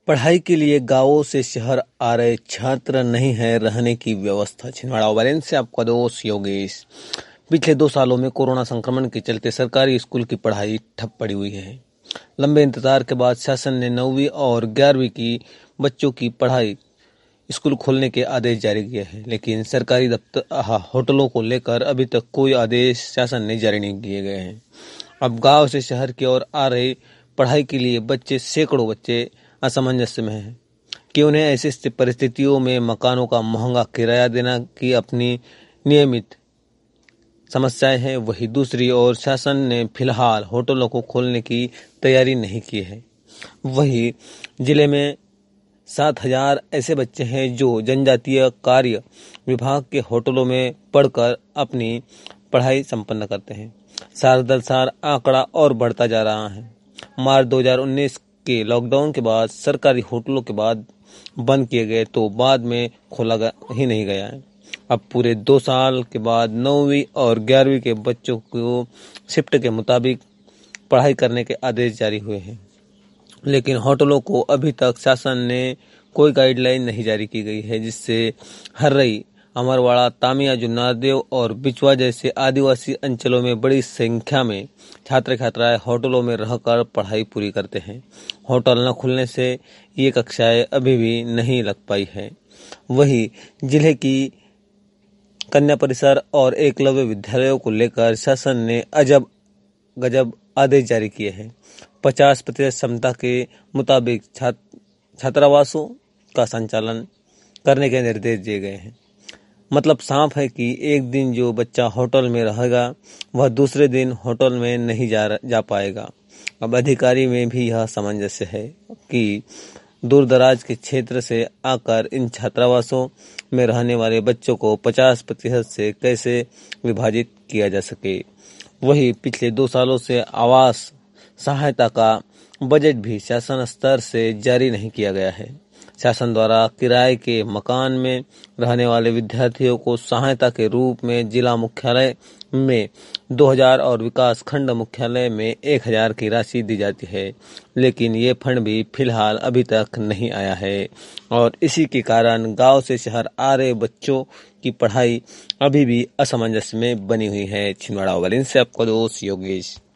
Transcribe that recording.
पढ़ाई के लिए गांवों से शहर आ रहे छात्र नहीं है रहने की व्यवस्था। छिंदवाड़ा ओवरएन से आपका दोस्त योगेश। पिछले 2 सालों में कोरोना संक्रमण के चलते सरकारी स्कूल की पढ़ाई ठप पड़ी हुई है। लंबे इंतजार के बाद शासन ने 9वीं और 11वीं की बच्चों की पढ़ाई स्कूल खोलने के आदेश जारी किए हैं, लेकिन सरकारी दफ्तर होटलों को लेकर अभी तक कोई आदेश शासन ने जारी नहीं किए गए हैं। अब गांव से शहर की ओर आ रहे पढ़ाई के लिए सैकड़ों बच्चे असमंजस में हैं कि उन्हें ऐसी परिस्थितियों में मकानों का महंगा किराया देना की अपनी नियमित समस्याएं हैं। वहीं दूसरी ओर शासन ने फिलहाल होटलों को खोलने की तैयारी नहीं की है। वहीं जिले में 7,000 ऐसे बच्चे हैं जो जनजातीय कार्य विभाग के होटलों में पढ़कर अपनी पढ़ाई संपन्न करते हैं। साल दर साल आंकड़ा और बढ़ता जा रहा है। मार्च 2019 के लॉकडाउन के बाद सरकारी होटलों के बाद बंद किए गए तो बाद में खोला ही नहीं गया है। अब पूरे 2 साल के बाद 9वीं और 11वीं के बच्चों को शिफ्ट के मुताबिक पढ़ाई करने के आदेश जारी हुए हैं, लेकिन होटलों को अभी तक शासन ने कोई गाइडलाइन नहीं जारी की गई है, जिससे हर्रई, अमरवाड़ा, तामिया, जुन्नारदेव और बिचवा जैसे आदिवासी अंचलों में बड़ी संख्या में छात्र छात्राएं होटलों में रहकर पढ़ाई पूरी करते हैं। होटल न खुलने से ये कक्षाएं अभी भी नहीं लग पाई है। वहीं जिले की कन्या परिसर और एकलव्य विद्यालयों को लेकर शासन ने अजब गजब आदेश जारी किए हैं। 50% क्षमता के मुताबिक छात्रावासों का संचालन करने के निर्देश दिए गए हैं। मतलब साफ है कि एक दिन जो बच्चा होटल में रहेगा वह दूसरे दिन होटल में नहीं जा पाएगा। अब अधिकारी में भी यह सामंजस्य है कि दूर दराज के क्षेत्र से आकर इन छात्रावासों में रहने वाले बच्चों को 50% से कैसे विभाजित किया जा सके। वही पिछले 2 सालों से आवास सहायता का बजट भी शासन स्तर से जारी नहीं किया गया है। शासन द्वारा किराए के मकान में रहने वाले विद्यार्थियों को सहायता के रूप में जिला मुख्यालय में 2,000 और विकास खंड मुख्यालय में 1,000 की राशि दी जाती है, लेकिन ये फंड भी फिलहाल अभी तक नहीं आया है और इसी के कारण गांव से शहर आ रहे बच्चों की पढ़ाई अभी भी असमंजस में बनी हुई है। छिंदवाड़ा ओवरएन से आपका दोस्त योगेश।